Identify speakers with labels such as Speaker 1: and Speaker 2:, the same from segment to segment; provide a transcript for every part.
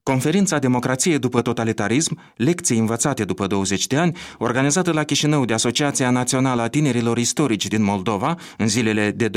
Speaker 1: Conferința Democrație după totalitarism, lecții învățate după 20 de ani, organizată la Chișinău de Asociația Națională a Tinerilor Istorici din Moldova, în zilele de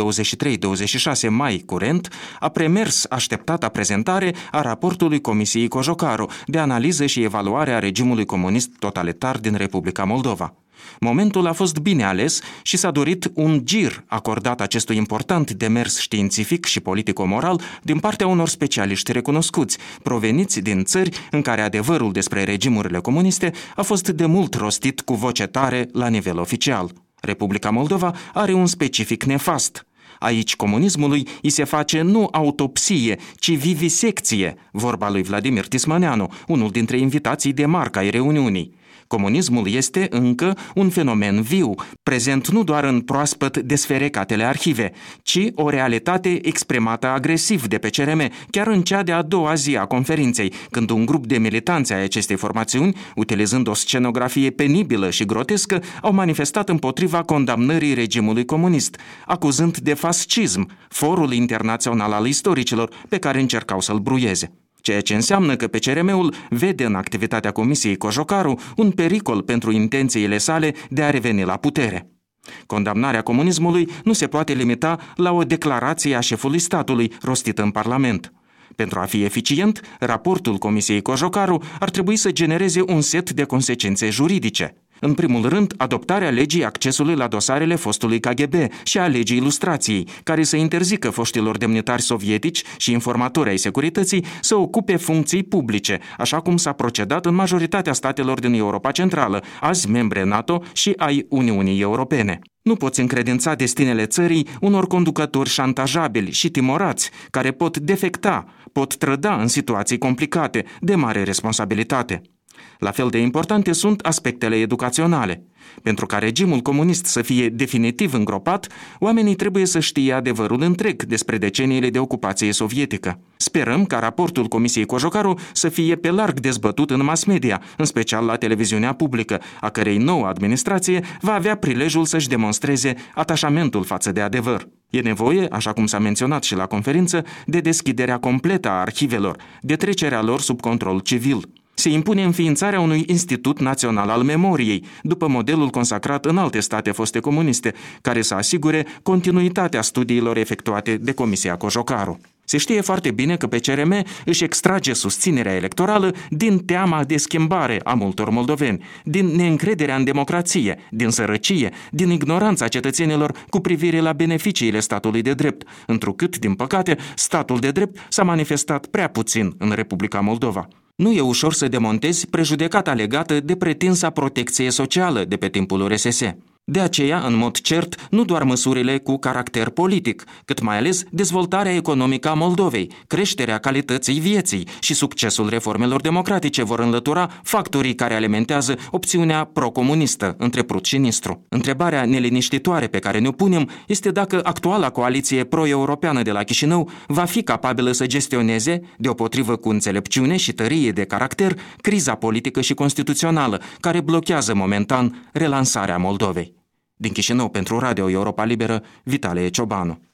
Speaker 1: 23-26 mai curent, a premers așteptata prezentare a raportului Comisiei Cojocaru de analiză și evaluare a regimului comunist totalitar din Republica Moldova. Momentul a fost bine ales și s-a dorit un gir acordat acestui important demers științific și politico-moral din partea unor specialiști recunoscuți, proveniți din țări în care adevărul despre regimurile comuniste a fost de mult rostit cu voce tare la nivel oficial. Republica Moldova are un specific nefast. Aici comunismului îi se face nu autopsie, ci vivisecție, vorba lui Vladimir Tismaneanu, unul dintre invitații de marcă ai reuniunii. Comunismul este încă un fenomen viu, prezent nu doar în proaspăt desferecatele arhive, ci o realitate exprimată agresiv de pe CRM, chiar în cea de-a doua zi a conferinței, când un grup de militanți ai acestei formațiuni, utilizând o scenografie penibilă și grotescă, au manifestat împotriva condamnării regimului comunist, acuzând de fascism Forul Internațional al Istoricilor, pe care încercau să-l bruieze. Ceea ce înseamnă că PCRM-ul vede în activitatea Comisiei Cojocaru un pericol pentru intențiile sale de a reveni la putere. Condamnarea comunismului nu se poate limita la o declarație a șefului statului rostită în Parlament. Pentru a fi eficient, raportul Comisiei Cojocaru ar trebui să genereze un set de consecințe juridice. În primul rând, adoptarea legii accesului la dosarele fostului KGB și a legii ilustrației, care să interzică foștilor demnitari sovietici și informatori ai securității să ocupe funcții publice, așa cum s-a procedat în majoritatea statelor din Europa Centrală, azi membre NATO și ai Uniunii Europene. Nu poți încredința destinele țării unor conducători șantajabili și timorați, care pot defecta, pot trăda în situații complicate, de mare responsabilitate. La fel de importante sunt aspectele educaționale. Pentru ca regimul comunist să fie definitiv îngropat, oamenii trebuie să știe adevărul întreg despre deceniile de ocupație sovietică. Sperăm ca raportul Comisiei Cojocaru să fie pe larg dezbătut în mass media, în special la televiziunea publică, a cărei nouă administrație va avea prilejul să-și demonstreze atașamentul față de adevăr. E nevoie, așa cum s-a menționat și la conferință, de deschiderea completă a arhivelor, de trecerea lor sub control civil. Se impune înființarea unui Institut Național al Memoriei, după modelul consacrat în alte state foste comuniste, care să asigure continuitatea studiilor efectuate de Comisia Cojocaru. Se știe foarte bine că PCRM își extrage susținerea electorală din teama de schimbare a multor moldoveni, din neîncrederea în democrație, din sărăcie, din ignoranța cetățenilor cu privire la beneficiile statului de drept, întrucât, din păcate, statul de drept s-a manifestat prea puțin în Republica Moldova. Nu e ușor să demontezi prejudecata legată de pretinsa protecție socială de pe timpul URSS. De aceea, în mod cert, nu doar măsurile cu caracter politic, cât mai ales dezvoltarea economică a Moldovei, creșterea calității vieții și succesul reformelor democratice vor înlătura factorii care alimentează opțiunea pro-comunistă între Prut și Nistru. Întrebarea neliniștitoare pe care ne-o punem este dacă actuala coaliție pro-europeană de la Chișinău va fi capabilă să gestioneze, deopotrivă cu înțelepciune și tărie de caracter, criza politică și constituțională, care blochează momentan relansarea Moldovei. Din Chișinău pentru Radio Europa Liberă, Vitalie Ciobanu.